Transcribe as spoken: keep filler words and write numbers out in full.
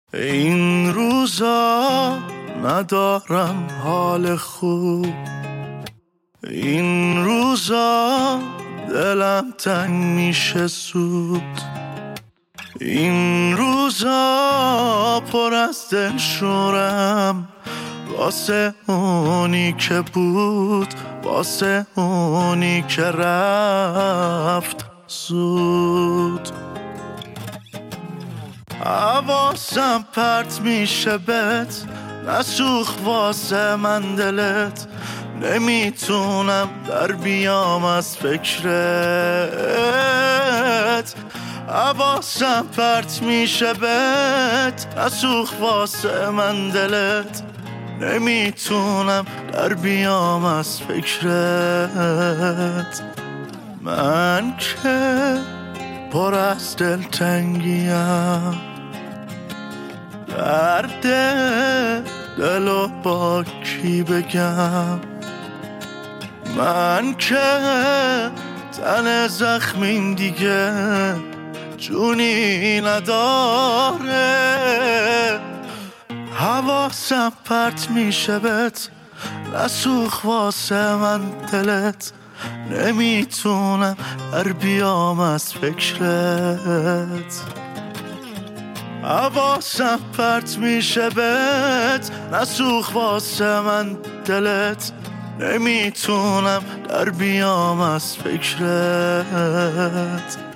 این روزا ندارم حال خوب، این روزا دلم تنگ میشه زود، این روزا پر از دل شورم واسه اونی که بود، واسه اونی که رفت زود. حواسم پرت میشه بهت، نسوخ واسه من دلت، نمیتونم در بیام از فکرت. حواسم پرت میشه بهت، نسوخ واسه من دلت، نمیتونم در بیام از فکرت. من که پر از دلتنگیم، درد دلو با کی بگم؟ من که تن زخمین دیگه جونی نداره. حواسم پرت میشه بهت، نسوخ واسه من دلت، نمیتونم در بیام از فکرت. حواسم پرت میشه بهت، نسوخ واسه من دلت، نمیتونم در بیام از فکرت.